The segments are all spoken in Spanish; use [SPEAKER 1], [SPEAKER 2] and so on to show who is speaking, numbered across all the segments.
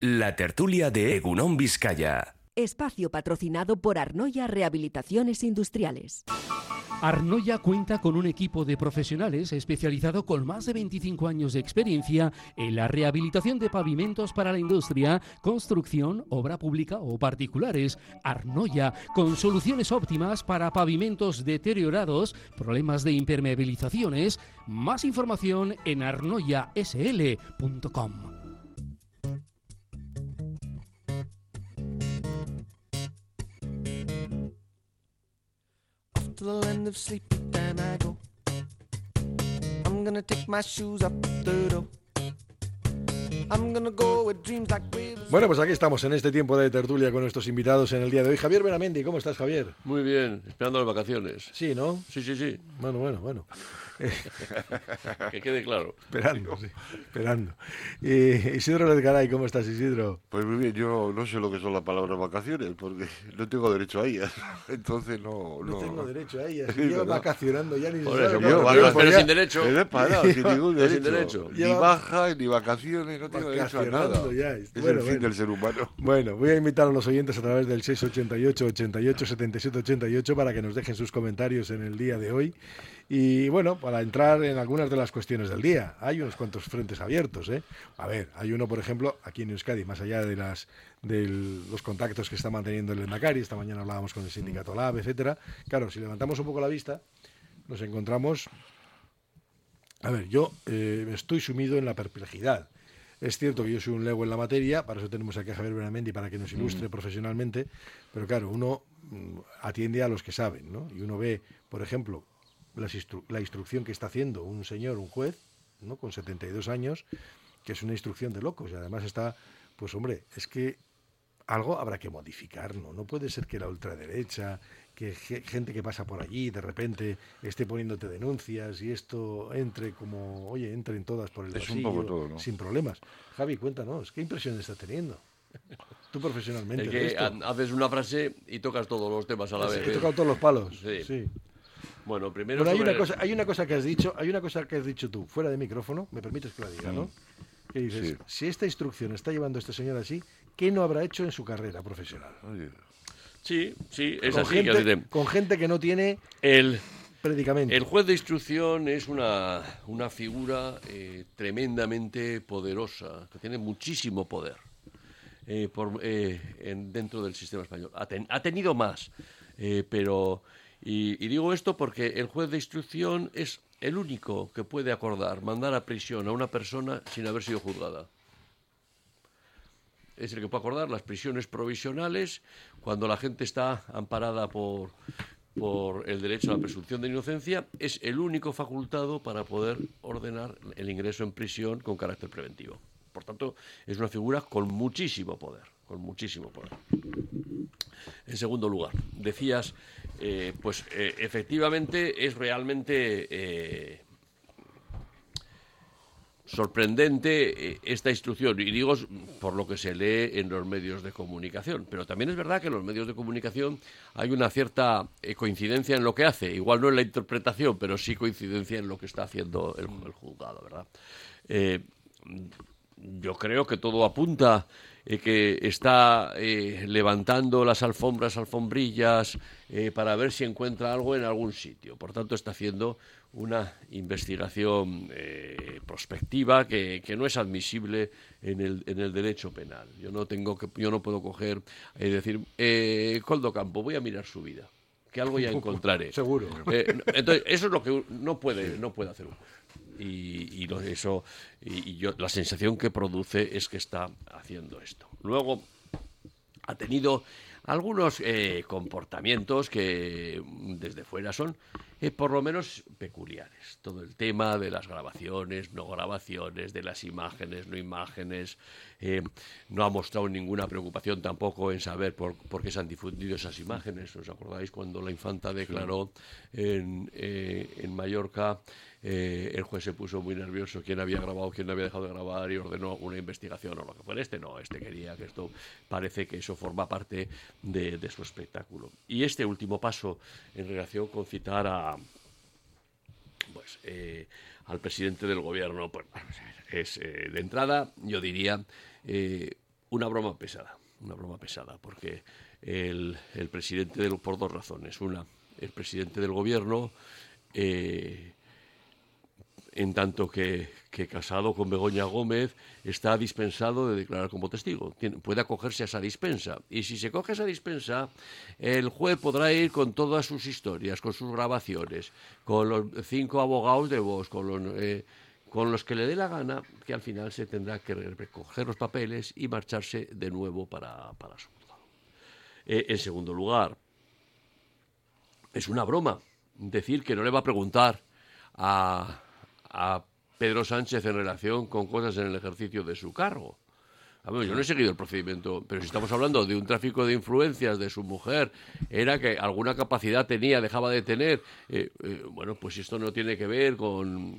[SPEAKER 1] La tertulia de Egunon Vizcaya.
[SPEAKER 2] Espacio patrocinado por Arnoia Rehabilitaciones Industriales.
[SPEAKER 3] Arnoia cuenta con un equipo de profesionales especializado con más de 25 años de experiencia en la rehabilitación de pavimentos para la industria, construcción, obra pública o particulares. Arnoia, con soluciones óptimas para pavimentos deteriorados, problemas de impermeabilizaciones. Más información en arnoiasl.com.
[SPEAKER 4] To the land of sleepy time I go. I'm gonna take my shoes up the door. I'm gonna go with dreams like waves.
[SPEAKER 5] Bueno, pues aquí estamos en este tiempo de tertulia con nuestros invitados en el día de hoy. Javier Benamendi, ¿cómo estás, Javier?
[SPEAKER 6] Muy bien, esperando las vacaciones.
[SPEAKER 5] Sí, ¿no?
[SPEAKER 6] Sí.
[SPEAKER 5] Bueno.
[SPEAKER 6] Que quede claro.
[SPEAKER 5] Esperando. Isidro Redgaray, ¿cómo estás, Isidro?
[SPEAKER 7] Pues muy bien, yo no sé lo que son las palabras vacaciones, porque no tengo derecho a ellas. Entonces no
[SPEAKER 5] tengo derecho a ellas.
[SPEAKER 7] Sí,
[SPEAKER 5] Llevo
[SPEAKER 7] ¿verdad?
[SPEAKER 5] vacacionando ya ni
[SPEAKER 6] Por
[SPEAKER 5] se
[SPEAKER 6] eso,
[SPEAKER 5] sabe.
[SPEAKER 6] pero sin derecho.
[SPEAKER 7] Me he parado, sin ningún
[SPEAKER 6] Sin
[SPEAKER 7] derecho.
[SPEAKER 6] derecho.
[SPEAKER 7] Ni baja, ni vacaciones, no tengo derecho a nada.
[SPEAKER 5] Vacacionando ya.
[SPEAKER 7] Es el fin del ser humano.
[SPEAKER 5] Bueno, voy a invitar a los oyentes a través del 688 88 77 88 para que nos dejen sus comentarios en el día de hoy. Y bueno, para entrar en algunas de las cuestiones del día. Hay unos cuantos frentes abiertos, ¿eh? A ver, hay uno, por ejemplo, aquí en Euskadi, más allá de los contactos que está manteniendo el Lehendakari. Esta mañana hablábamos con el sindicato LAB, etcétera. Claro, si levantamos un poco la vista, nos encontramos... A ver, yo estoy sumido en la perplejidad. Es cierto que yo soy un lego en la materia, para eso tenemos aquí a Javier Benamendi para que nos ilustre profesionalmente, pero claro, uno atiende a los que saben, ¿no? Y uno ve, por ejemplo, la instrucción que está haciendo un señor, un juez, ¿no?, con 72 años, que es una instrucción de locos, y además está, pues hombre, es que algo habrá que modificar, ¿no? No puede ser que la ultraderecha, que gente que pasa por allí de repente esté poniéndote denuncias y esto entre como, oye, entren todas por el bolsillo,
[SPEAKER 7] un poco todo, ¿no?
[SPEAKER 5] sin problemas. Javi, cuéntanos, ¿qué impresión estás teniendo? Tú profesionalmente.
[SPEAKER 6] Es que haces una frase y tocas todos los temas a la vez.
[SPEAKER 5] He tocado todos los palos.
[SPEAKER 6] Sí. Bueno, primero
[SPEAKER 5] Bueno,
[SPEAKER 6] sobre...
[SPEAKER 5] hay una cosa que has dicho tú, fuera de micrófono, me permites que la diga, ¿no? Que dices,
[SPEAKER 7] Sí.
[SPEAKER 5] si esta instrucción está llevando a este señor así, ¿qué no habrá hecho en su carrera profesional?
[SPEAKER 7] Oye,
[SPEAKER 6] Sí, es
[SPEAKER 5] Con
[SPEAKER 6] así.
[SPEAKER 5] con gente que no tiene
[SPEAKER 6] El
[SPEAKER 5] predicamento.
[SPEAKER 6] juez de instrucción es una figura tremendamente poderosa, que tiene muchísimo poder dentro del sistema español. Ha tenido más, pero... Y digo esto porque el juez de instrucción es el único que puede mandar a prisión a una persona sin haber sido juzgada. Es el que puede acordar las prisiones provisionales cuando la gente está amparada por el derecho a la presunción de inocencia. Es el único facultado para poder ordenar el ingreso en prisión con carácter preventivo. Por tanto, es una figura con muchísimo poder. En segundo lugar, decías, efectivamente es realmente sorprendente esta instrucción, y digo por lo que se lee en los medios de comunicación, pero también es verdad que en los medios de comunicación hay una cierta coincidencia en lo que hace, igual no en la interpretación, pero sí coincidencia en lo que está haciendo el juzgado, ¿verdad? Yo creo que todo apunta que está levantando las alfombrillas para ver si encuentra algo en algún sitio. Por tanto, está haciendo una investigación prospectiva que no es admisible en el derecho penal. Yo no puedo coger y decir, Koldo Campo, voy a mirar su vida, que algo ya encontraré.
[SPEAKER 5] Seguro.
[SPEAKER 6] Entonces, eso es lo que no puede hacer un juez. La sensación que produce es que está haciendo esto. Luego, ha tenido algunos comportamientos que desde fuera son por lo menos peculiares. Todo el tema de las grabaciones, no grabaciones, de las imágenes, no imágenes. No ha mostrado ninguna preocupación tampoco en saber por qué se han difundido esas imágenes. ¿Os acordáis cuando la infanta declaró en Mallorca? El juez se puso muy nervioso, quién había grabado, quién no había dejado de grabar, y ordenó una investigación o lo que fuera. Este quería que esto, parece que eso forma parte de su espectáculo. Y este último paso en relación con citar al presidente del gobierno, pues es de entrada, yo diría, una broma pesada, porque el presidente por dos razones. Una, el presidente del gobierno, en tanto que casado con Begoña Gómez, está dispensado de declarar como testigo. Puede acogerse a esa dispensa. Y si se coge esa dispensa, el juez podrá ir con todas sus historias, con sus grabaciones, con los 5 abogados de Vox, con los que le dé la gana, que al final se tendrá que recoger los papeles y marcharse de nuevo para su juzgado. En segundo lugar, es una broma decir que no le va a preguntar a Pedro Sánchez en relación con cosas en el ejercicio de su cargo. A ver, yo no he seguido el procedimiento, pero si estamos hablando de un tráfico de influencias de su mujer, era que alguna capacidad tenía, dejaba de tener, bueno, pues esto no tiene que ver con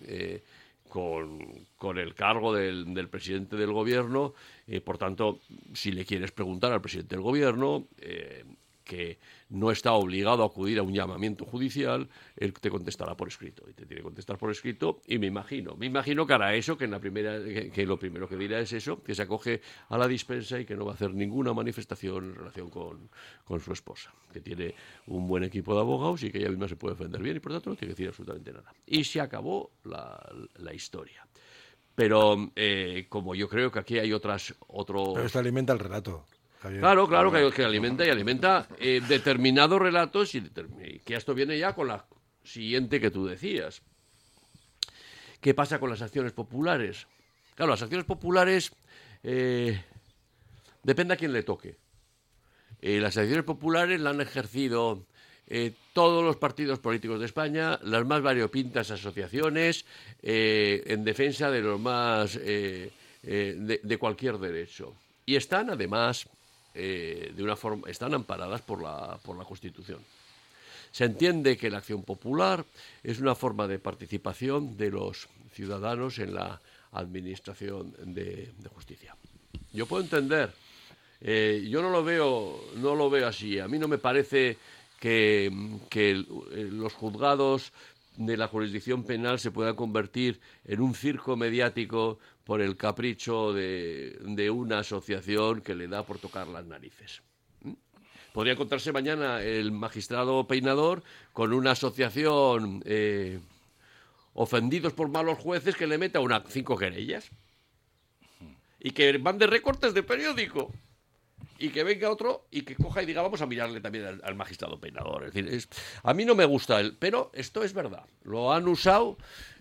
[SPEAKER 6] el cargo del presidente del gobierno, por tanto, si le quieres preguntar al presidente del gobierno, que no está obligado a acudir a un llamamiento judicial, él te contestará por escrito, y te tiene que contestar por escrito, y me imagino que hará eso, que lo primero que dirá es eso, que se acoge a la dispensa y que no va a hacer ninguna manifestación en relación con su esposa, que tiene un buen equipo de abogados y que ella misma se puede defender bien, y por tanto no tiene que decir absolutamente nada. Y se acabó la historia. Pero como yo creo que aquí hay otro...
[SPEAKER 5] Pero esto alimenta el relato. Javier.
[SPEAKER 6] Claro, que alimenta determinados relatos y que esto viene ya con la siguiente que tú decías. ¿Qué pasa con las acciones populares? Claro, las acciones populares depende a quién le toque. Las acciones populares la han ejercido todos los partidos políticos de España, las más variopintas asociaciones, en defensa de los más de cualquier derecho. Y están además de una forma, están amparadas por la Constitución. Se entiende que la acción popular es una forma de participación de los ciudadanos en la administración de justicia. Yo puedo entender, yo no lo veo así. A mí no me parece que los juzgados de la jurisdicción penal se puedan convertir en un circo mediático por el capricho de una asociación que le da por tocar las narices. Podría encontrarse mañana el magistrado Peinador con una asociación ofendidos por malos jueces que le meta 5 querellas y que van de recortes de periódico y que venga otro y que coja y diga vamos a mirarle también al magistrado Peinador. Es decir, a mí no me gusta pero esto es verdad. Lo han usado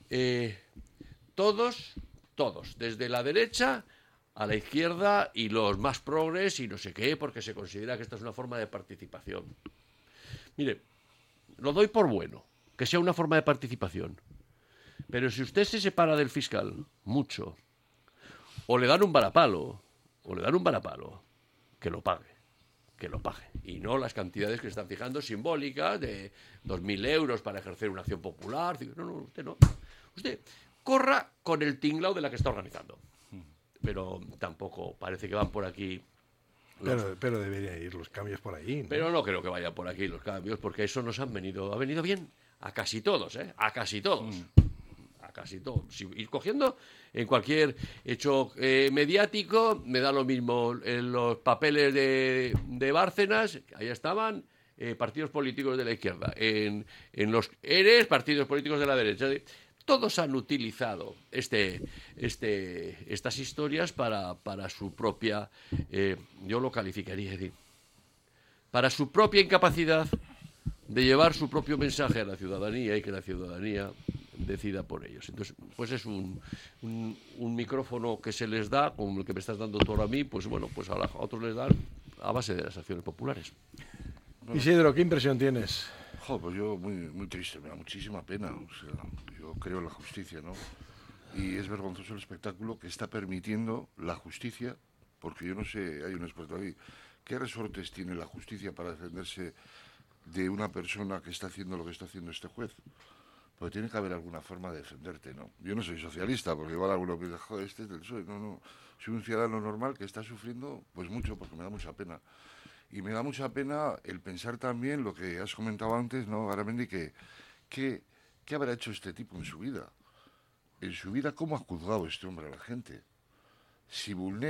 [SPEAKER 6] todos, desde la derecha a la izquierda y los más progres y no sé qué, porque se considera que esta es una forma de participación. Mire, lo doy por bueno, que sea una forma de participación. Pero si usted se separa del fiscal mucho, o le dan un varapalo, que lo pague. Y no las cantidades que se están fijando simbólicas de 2.000 euros para ejercer una acción popular. No, usted no. Usted corra con el tinglao de la que está organizando. Pero tampoco parece que van por aquí.
[SPEAKER 5] Pero deberían ir los cambios por ahí, ¿no?
[SPEAKER 6] Pero no creo que vayan por aquí los cambios, porque eso ha venido bien a casi todos, a casi todos. A casi todos. Si ir cogiendo en cualquier hecho mediático, me da lo mismo en los papeles de Bárcenas, ahí estaban partidos políticos de la izquierda, en los ERES, partidos políticos de la derecha. Todos han utilizado estas historias para su propia, yo lo calificaría, es decir, para su propia incapacidad de llevar su propio mensaje a la ciudadanía y que la ciudadanía decida por ellos. Entonces, pues es un micrófono que se les da, como el que me estás dando tú ahora a mí, pues bueno, pues a otros les dan a base de las acciones populares.
[SPEAKER 5] Isidro, ¿qué impresión tienes?
[SPEAKER 7] Pues yo muy triste, me da muchísima pena. O sea, yo creo en la justicia, ¿no? Y es vergonzoso el espectáculo que está permitiendo la justicia, porque yo no sé, hay un experto ahí, ¿qué resortes tiene la justicia para defenderse de una persona que está haciendo lo que está haciendo este juez? Porque tiene que haber alguna forma de defenderte, ¿no? Yo no soy socialista, porque igual alguno piensa, joder, este es del PSOE. No, soy un ciudadano normal que está sufriendo, pues mucho, porque me da mucha pena. Y me da mucha pena el pensar también lo que has comentado antes, ¿no, Garamendi? ¿Qué habrá hecho este tipo en su vida? En su vida, ¿cómo ha juzgado este hombre a la gente? Si vulnera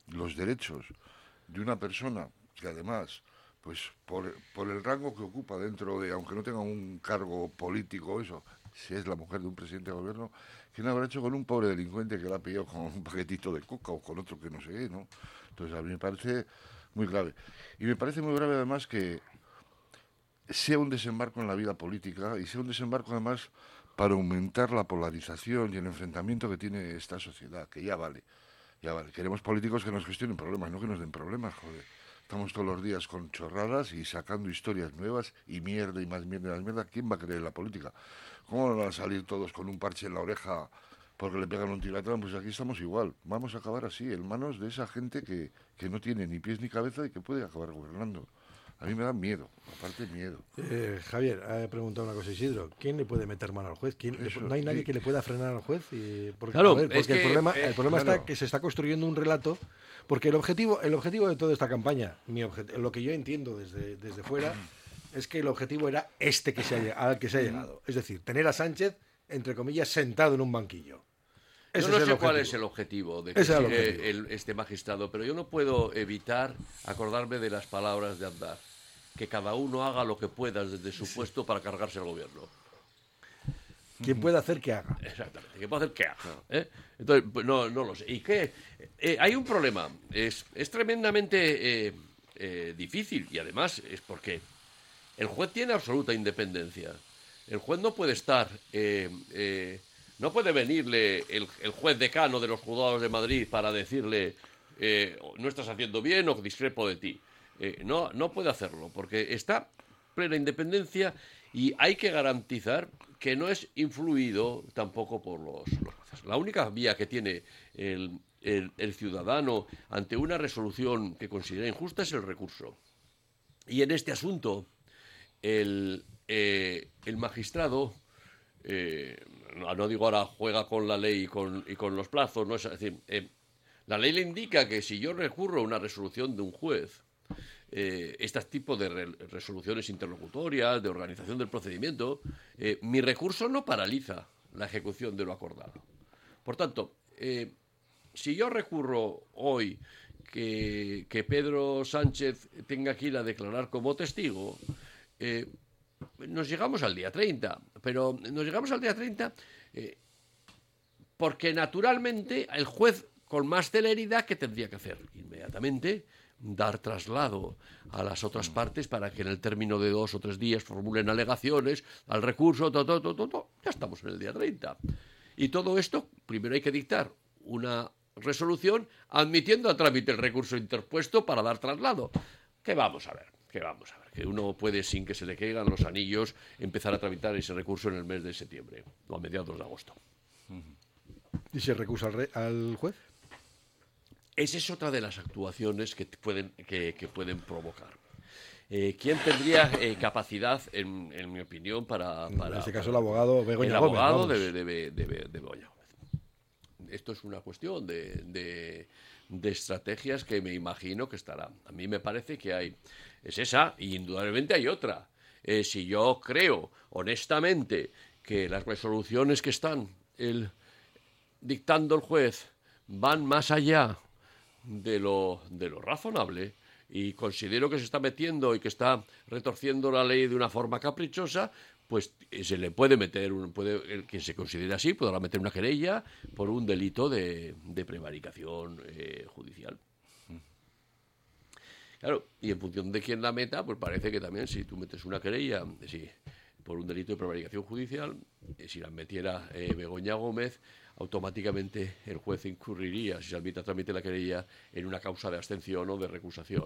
[SPEAKER 7] los derechos de una persona que además, pues por el rango que ocupa dentro de, aunque no tenga un cargo político o eso, si es la mujer de un presidente de gobierno, ¿qué no habrá hecho con un pobre delincuente que la ha pillado con un paquetito de coca o con otro que no sé qué, ¿no? Entonces a mí me parece muy grave. Y me parece muy grave además que sea un desembarco en la vida política y sea un desembarco además para aumentar la polarización y el enfrentamiento que tiene esta sociedad, que ya vale. Ya vale, queremos políticos que nos gestionen problemas, no que nos den problemas, joder. Estamos todos los días con chorradas y sacando historias nuevas y mierda y más mierda y más mierda. ¿Quién va a creer en la política? ¿Cómo van a salir todos con un parche en la oreja porque le pegan un tiro atrás? Pues aquí estamos igual. Vamos a acabar así, en manos de esa gente que no tiene ni pies ni cabeza y que puede acabar gobernando. A mí me da miedo, aparte miedo.
[SPEAKER 5] Javier, ha preguntado una cosa Isidro. ¿Quién le puede meter mano al juez? ¿No hay nadie que le pueda frenar al juez? Porque,
[SPEAKER 6] claro,
[SPEAKER 5] porque el problema
[SPEAKER 7] claro.
[SPEAKER 5] está que se está construyendo un relato, porque el objetivo de toda esta campaña, lo que yo entiendo desde fuera, es que el objetivo era al que se ha llegado. Es decir, tener a Sánchez, entre comillas, sentado en un banquillo.
[SPEAKER 6] Yo no sé cuál es el objetivo de que sigue este magistrado, pero yo no puedo evitar acordarme de las palabras de Aznar. Que cada uno haga lo que pueda desde su puesto para cargarse el gobierno.
[SPEAKER 5] ¿Quién puede hacer que haga?
[SPEAKER 6] Exactamente, que puede hacer que haga. Entonces, pues, no lo sé. ¿Y qué? Hay un problema. Es tremendamente difícil y además es porque el juez tiene absoluta independencia. El juez no puede estar... no puede venirle el juez decano de los juzgados de Madrid para decirle no estás haciendo bien o discrepo de ti. No puede hacerlo porque está plena independencia y hay que garantizar que no es influido tampoco por los jueces. La única vía que tiene el ciudadano ante una resolución que considera injusta es el recurso. Y en este asunto el magistrado... no digo ahora juega con la ley y con los plazos, ¿no? Es decir, la ley le indica que si yo recurro a una resolución de un juez, este tipo de resoluciones interlocutorias, de organización del procedimiento, mi recurso no paraliza la ejecución de lo acordado. Por tanto, si yo recurro hoy que Pedro Sánchez tenga que ir a declarar como testigo, nos llegamos al día 30, pero nos llegamos al día 30 porque naturalmente el juez con más celeridad ¿qué tendría que hacer? Inmediatamente dar traslado a las otras partes para que en el término de 2 o 3 días formulen alegaciones al recurso, ya estamos en el día 30. Y todo esto, primero hay que dictar una resolución admitiendo a trámite el recurso interpuesto para dar traslado. ¿Qué vamos a ver? Que uno puede, sin que se le caigan los anillos, empezar a tramitar ese recurso en el mes de septiembre o a mediados de agosto.
[SPEAKER 5] ¿Y se recusa al juez?
[SPEAKER 6] Esa es otra de las actuaciones que pueden provocar. ¿Quién tendría capacidad, en mi opinión, para...
[SPEAKER 5] En este caso el abogado Begoña Gómez.
[SPEAKER 6] El abogado de Begoña Gómez. Esto es una cuestión de estrategias que me imagino que estará. A mí me parece que es esa, y indudablemente hay otra. Si yo creo, honestamente, que las resoluciones que están dictando el juez van más allá de lo razonable y considero que se está metiendo y que está retorciendo la ley de una forma caprichosa, pues se le puede meter, quien se considere así, podrá meter una querella por un delito de prevaricación judicial. Claro, y en función de quién la meta, pues parece que también si tú metes una querella por un delito de prevaricación judicial, si la metiera Begoña Gómez, automáticamente el juez incurriría, si se admite a trámite la querella, en una causa de abstención o de recusación,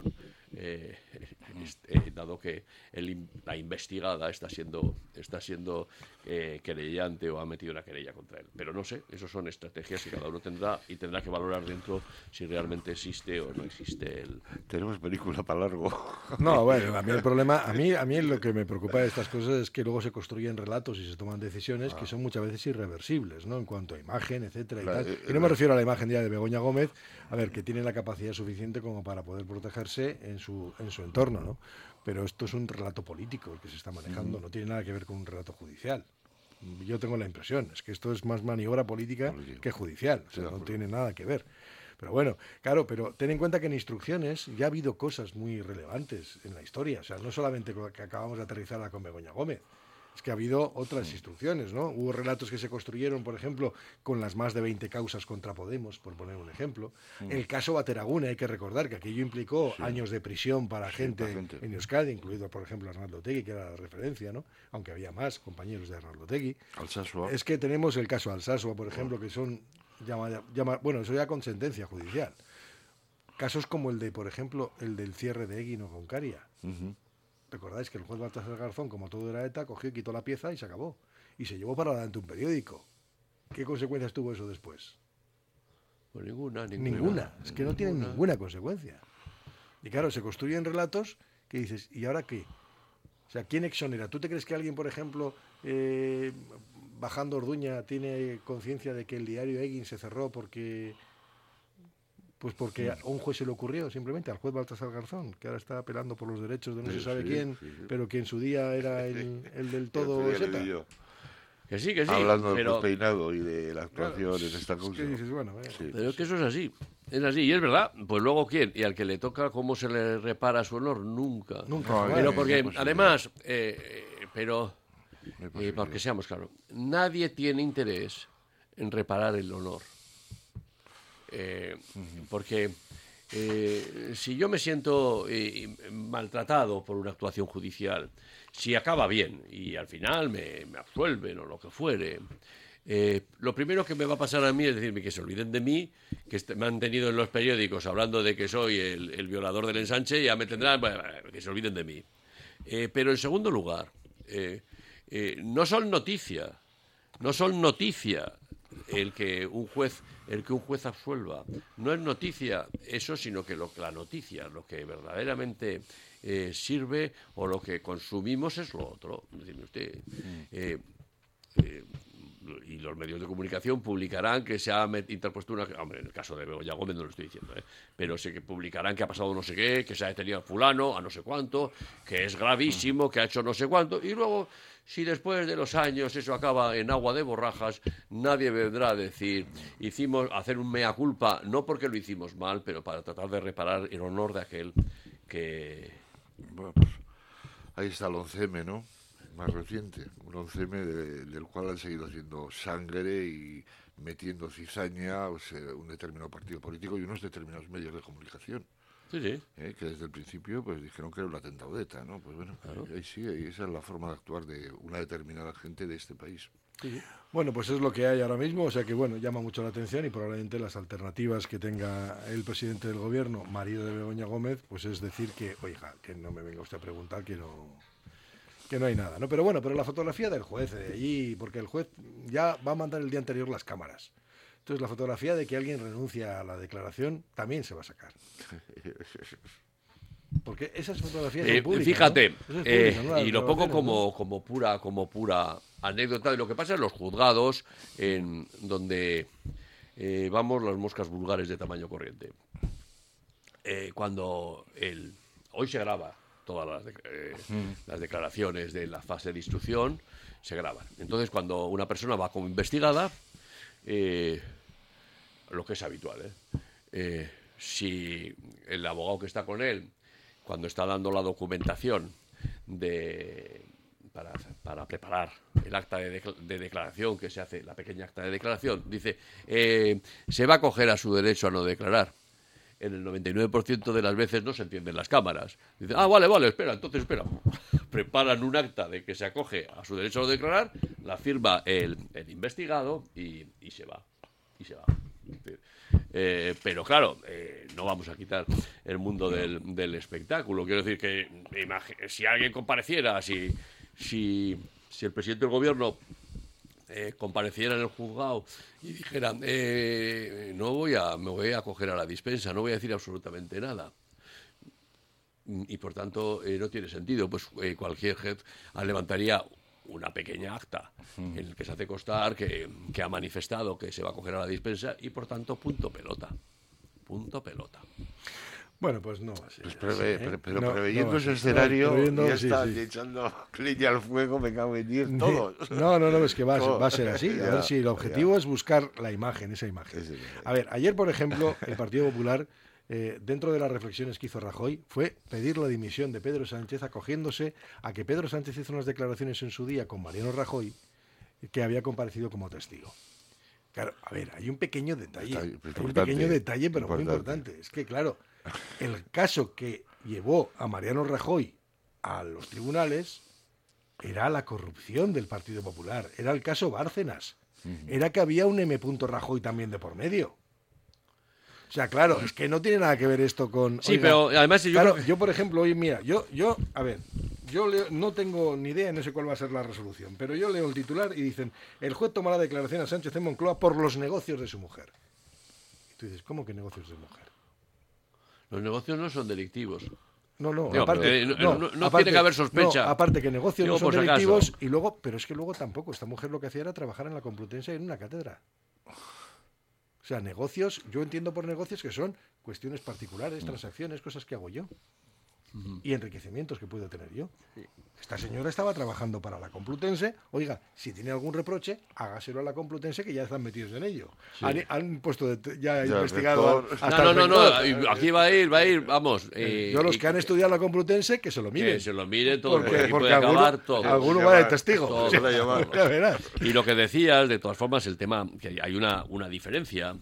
[SPEAKER 6] dado que la investigada está siendo querellante o ha metido una querella contra él. Pero no sé, esas son estrategias que cada uno tendrá y tendrá que valorar dentro si realmente existe o no existe
[SPEAKER 7] Tenemos película para largo.
[SPEAKER 5] No, bueno, a mí el problema, a mí lo que me preocupa de estas cosas es que luego se construyen relatos y se toman decisiones que son muchas veces irreversibles, ¿no? En cuanto a imagen, etcétera y tal. Y no me refiero a la imagen ya de Begoña Gómez, a ver, que tiene la capacidad suficiente como para poder protegerse en su entorno, ¿no? Pero esto es un relato político el que se está manejando, no tiene nada que ver con un relato judicial. Yo tengo la impresión, es que esto es más maniobra política que judicial, o sea, no tiene nada que ver. Pero bueno, claro, pero ten en cuenta que en instrucciones ya ha habido cosas muy relevantes en la historia. O sea, no solamente con la que acabamos de aterrizar con Begoña Gómez. Es que ha habido otras instrucciones, ¿no? Hubo relatos que se construyeron, por ejemplo, con las más de 20 causas contra Podemos, por poner un ejemplo. El caso Bateragune, hay que recordar que aquello implicó años de prisión para gente en Euskadi, incluido, por ejemplo, Arnaldo Otegi, que era la referencia, ¿no? Aunque había más compañeros de Arnaldo Otegi.
[SPEAKER 7] Alsasua.
[SPEAKER 5] Es que tenemos el caso Alsasua, por ejemplo, que son, bueno, eso ya con sentencia judicial. Casos como el de, por ejemplo, el del cierre de Egin o Goncaria. Recordáis que el juez Baltasar Garzón, como todo era ETA, cogió y quitó la pieza y se acabó. Y se llevó para adelante un periódico. ¿Qué consecuencias tuvo eso después?
[SPEAKER 6] Pues ninguna.
[SPEAKER 5] Es que no tienen ninguna consecuencia. Y claro, se construyen relatos que dices, ¿y ahora qué? O sea, ¿quién exonera? ¿Tú te crees que alguien, por ejemplo, bajando Orduña, tiene conciencia de que el diario Egin se cerró porque a un juez se le ocurrió, simplemente, al juez Baltasar Garzón, que ahora está apelando por los derechos de no se sabe quién, pero que en su día era el del todo Z.
[SPEAKER 6] Que sí.
[SPEAKER 7] Hablando del peinado y de la actuación en esta cosa.
[SPEAKER 5] Que dices, bueno,
[SPEAKER 6] Pero es que eso es así. Es así, y es verdad. Pues luego, ¿quién? Y al que le toca, ¿cómo se le repara su honor? Nunca. Pero porque, además, porque seamos claros, nadie tiene interés en reparar el honor. Porque si yo me siento maltratado por una actuación judicial, si acaba bien y al final me absuelven o lo que fuere, lo primero que me va a pasar a mí es decirme que se olviden de mí, que me han tenido en los periódicos hablando de que soy el violador del ensanche, y ya me tendrán, que se olviden de mí. Pero en segundo lugar, no son noticia el que un juez absuelva. No es noticia eso, sino que la noticia, lo que verdaderamente sirve o lo que consumimos es lo otro. Es decir, usted, y los medios de comunicación publicarán que se ha interpuesto una... Hombre, en el caso de Begoña Gómez no lo estoy diciendo, pero sé que publicarán que ha pasado no sé qué, que se ha detenido a fulano, a no sé cuánto, que es gravísimo, que ha hecho no sé cuánto, y luego, si después de los años eso acaba en agua de borrajas, nadie vendrá a decir, hacer un mea culpa, no porque lo hicimos mal, pero para tratar de reparar el honor de aquel que...
[SPEAKER 7] Bueno, pues ahí está el 11M, ¿no? Más reciente, un 11M del cual han seguido haciendo sangre y metiendo cizaña, o sea, un determinado partido político y unos determinados medios de comunicación.
[SPEAKER 6] Sí.
[SPEAKER 7] Que desde el principio pues dijeron que era un atentado de ETA, ¿no? Pues bueno, claro. Ahí sigue, y esa es la forma de actuar de una determinada gente de este país.
[SPEAKER 5] Sí. Bueno, pues es lo que hay ahora mismo, o sea que bueno, llama mucho la atención, y probablemente las alternativas que tenga el presidente del gobierno, marido de Begoña Gómez, pues es decir que, oiga, que no me venga usted a preguntar, que no hay nada, ¿no? Pero bueno, la fotografía del juez de allí, porque el juez ya va a mandar el día anterior las cámaras. Entonces la fotografía de que alguien renuncia a la declaración también se va a sacar. Porque esas fotografías son públicas,
[SPEAKER 6] fíjate,
[SPEAKER 5] ¿no? Es pública, ¿no?
[SPEAKER 6] y lo pongo como pura anécdota de lo que pasa en los juzgados, en donde vamos las moscas vulgares de tamaño corriente. Cuando hoy se graba todas las declaraciones de la fase de instrucción, se graban. Entonces, cuando una persona va como investigada, lo que es habitual, si el abogado que está con él, cuando está dando la documentación para preparar el acta de declaración que se hace, la pequeña acta de declaración, dice, se va a acoger a su derecho a no declarar. En el 99% de las veces no se encienden las cámaras. Dicen, vale, espera. Preparan un acta de que se acoge a su derecho a no declarar, la firma el investigado y se va. Pero claro, no vamos a quitar el mundo del espectáculo. Quiero decir que si alguien compareciera, si el presidente del gobierno compareciera en el juzgado y dijera me voy a acoger a la dispensa, no voy a decir absolutamente nada, y por tanto no tiene sentido, pues cualquier juez levantaría una pequeña acta en el que se hace constar que ha manifestado que se va a acoger a la dispensa, y por tanto punto pelota.
[SPEAKER 5] Bueno, pues no va a ser.
[SPEAKER 7] Pues
[SPEAKER 5] así, ¿eh?
[SPEAKER 7] pero
[SPEAKER 5] No,
[SPEAKER 7] preveyendo
[SPEAKER 5] no va a
[SPEAKER 7] ese
[SPEAKER 5] ser.
[SPEAKER 7] escenario,
[SPEAKER 5] No, preveyendo,
[SPEAKER 7] ya
[SPEAKER 5] sí,
[SPEAKER 7] está
[SPEAKER 5] sí.
[SPEAKER 7] echando leña al fuego, me cago en 10, todos.
[SPEAKER 5] No, es que va a ser así. A
[SPEAKER 7] Ya,
[SPEAKER 5] ver si el objetivo es buscar la imagen, esa imagen.
[SPEAKER 7] Ese,
[SPEAKER 5] A ver, ayer, por ejemplo, el Partido Popular, dentro de las reflexiones que hizo Rajoy, fue pedir la dimisión de Pedro Sánchez, acogiéndose a que Pedro Sánchez hizo unas declaraciones en su día con Mariano Rajoy, que había comparecido como testigo. Claro, a ver, hay un pequeño detalle.
[SPEAKER 7] Hay
[SPEAKER 5] Hay un
[SPEAKER 7] importante,
[SPEAKER 5] pequeño detalle, pero muy
[SPEAKER 7] importante.
[SPEAKER 5] importante. Es que, claro, el caso que llevó a Mariano Rajoy a los tribunales era la corrupción del Partido Popular, era el caso Bárcenas, era que había un M. Rajoy también de por medio. O sea, claro, es que no tiene nada que ver esto con...
[SPEAKER 6] Sí,
[SPEAKER 5] oiga,
[SPEAKER 6] pero además yo
[SPEAKER 5] claro,
[SPEAKER 6] creo-
[SPEAKER 5] yo, por ejemplo, hoy, mira, a ver, no tengo ni idea, no sé cuál va a ser la resolución, pero yo leo el titular y dicen, el juez tomará declaración a Sánchez en Moncloa por los negocios de su mujer. Y tú dices, ¿cómo que negocios de mujer?
[SPEAKER 6] Los negocios no son delictivos.
[SPEAKER 5] No,
[SPEAKER 6] Digo,
[SPEAKER 5] aparte,
[SPEAKER 6] no tiene que haber sospecha.
[SPEAKER 5] No, aparte que negocios
[SPEAKER 6] Digo,
[SPEAKER 5] no son
[SPEAKER 6] por si acaso.
[SPEAKER 5] delictivos y luego, pero es que luego tampoco, esta mujer lo que hacía era trabajar en la Complutense en una cátedra. O sea, negocios, yo entiendo por negocios que son cuestiones particulares, transacciones, cosas que hago yo. Y enriquecimientos que puedo tener yo. Esta señora estaba trabajando para la Complutense. Oiga, si tiene algún reproche, hágaselo a la Complutense, que ya están metidos en ello. Han puesto ya investigado
[SPEAKER 7] rector.
[SPEAKER 5] hasta el
[SPEAKER 6] No,
[SPEAKER 5] rector.
[SPEAKER 6] aquí va a ir, vamos.
[SPEAKER 5] Yo los que han estudiado la Complutense, que se lo miren.
[SPEAKER 6] Que se lo mire todo, porque aquí
[SPEAKER 5] porque
[SPEAKER 6] puede acabar todo.
[SPEAKER 5] alguno
[SPEAKER 7] Se
[SPEAKER 5] va de
[SPEAKER 7] llama-
[SPEAKER 5] testigo.
[SPEAKER 6] todo
[SPEAKER 5] Sí,
[SPEAKER 7] se llama-
[SPEAKER 5] ya verás.
[SPEAKER 6] Y lo que decías, de todas formas, el tema, que hay una diferencia.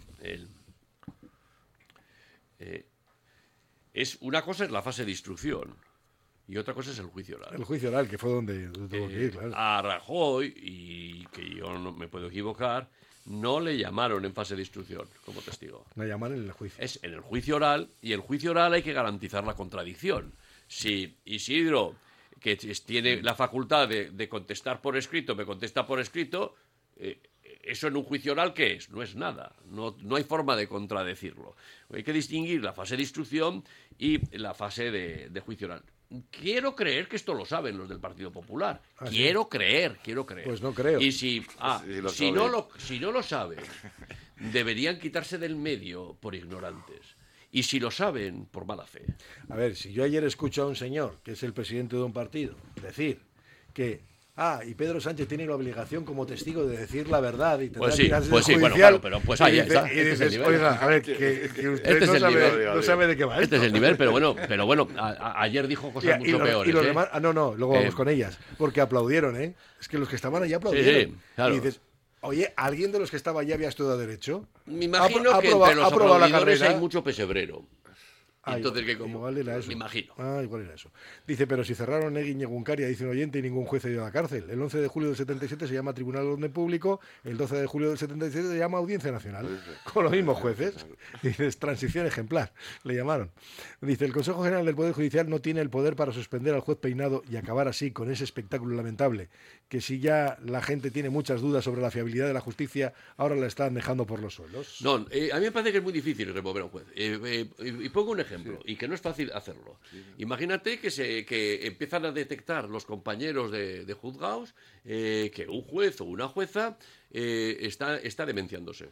[SPEAKER 6] Una cosa es la fase de instrucción y otra cosa es el juicio oral.
[SPEAKER 5] El juicio oral, que fue donde tuvo que ir, claro.
[SPEAKER 6] A Rajoy, y que yo no me puedo equivocar, no le llamaron en fase de instrucción como testigo.
[SPEAKER 5] No llaman en el juicio.
[SPEAKER 6] Es en el juicio oral, y el juicio oral hay que garantizar la contradicción. Si Isidro, que tiene la facultad de contestar por escrito, me contesta por escrito, eso en un juicio oral, ¿qué es? No es nada. No hay forma de contradecirlo. Hay que distinguir la fase de instrucción y la fase de juicio oral. Quiero creer que esto lo saben los del Partido Popular.
[SPEAKER 5] ¿sí?
[SPEAKER 6] Quiero creer.
[SPEAKER 5] Pues no creo.
[SPEAKER 6] Y
[SPEAKER 7] Sí, lo
[SPEAKER 6] si
[SPEAKER 7] saben.
[SPEAKER 6] no lo saben, deberían quitarse del medio por ignorantes. Y si lo saben, por mala fe.
[SPEAKER 5] A ver, si yo ayer escucho a un señor, que es el presidente de un partido, decir que... y Pedro Sánchez tiene la obligación como testigo de decir la verdad y tendrá
[SPEAKER 6] Pues sí,
[SPEAKER 5] que ir al
[SPEAKER 6] pues sí, bueno,
[SPEAKER 5] judicial.
[SPEAKER 6] pero pues
[SPEAKER 5] Y
[SPEAKER 6] ahí
[SPEAKER 5] dices-
[SPEAKER 6] está,
[SPEAKER 5] y
[SPEAKER 6] este es el
[SPEAKER 5] dices,
[SPEAKER 6] nivel.
[SPEAKER 5] oiga, a ver, que usted
[SPEAKER 6] Este es
[SPEAKER 5] no,
[SPEAKER 6] el
[SPEAKER 5] sabe,
[SPEAKER 6] nivel.
[SPEAKER 5] no sabe de qué va
[SPEAKER 6] Este
[SPEAKER 5] esto.
[SPEAKER 6] es el nivel, pero bueno, ayer dijo cosas mucho peores.
[SPEAKER 5] y los
[SPEAKER 6] ¿eh?
[SPEAKER 5] demás, luego vamos con ellas, porque aplaudieron, ¿eh? Es que los que estaban allí aplaudieron.
[SPEAKER 6] Sí, claro.
[SPEAKER 5] Y dices, oye, ¿alguien de los que estaba allí había estudiado Derecho?
[SPEAKER 6] Me imagino
[SPEAKER 5] Ha
[SPEAKER 6] que
[SPEAKER 5] aprobado-
[SPEAKER 6] entre
[SPEAKER 5] ha
[SPEAKER 6] los
[SPEAKER 5] aprobado la
[SPEAKER 6] aplaudidores
[SPEAKER 5] carrera.
[SPEAKER 6] hay mucho pesebrero. Entonces, que como...
[SPEAKER 5] igual era eso.
[SPEAKER 6] Me imagino.
[SPEAKER 5] Igual era eso. Dice, pero si cerraron Egui y Egunkaria, dice un oyente, y ningún juez ha ido a la cárcel. El 11 de julio del 77 se llama Tribunal de Orden Público, el 12 de julio del 77 se llama Audiencia Nacional, con los mismos jueces. Dices, transición ejemplar, le llamaron. Dice, el Consejo General del Poder Judicial no tiene el poder para suspender al juez Peinado y acabar así con ese espectáculo lamentable, que si ya la gente tiene muchas dudas sobre la fiabilidad de la justicia, ahora la están dejando por los suelos.
[SPEAKER 6] No, a mí me parece que es muy difícil remover a un juez. Y pongo un ejemplo, y que no es fácil hacerlo. Imagínate que empiezan a detectar los compañeros de juzgados que un juez o una jueza está demenciándose.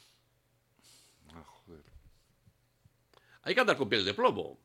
[SPEAKER 6] Hay que andar con pies de plomo.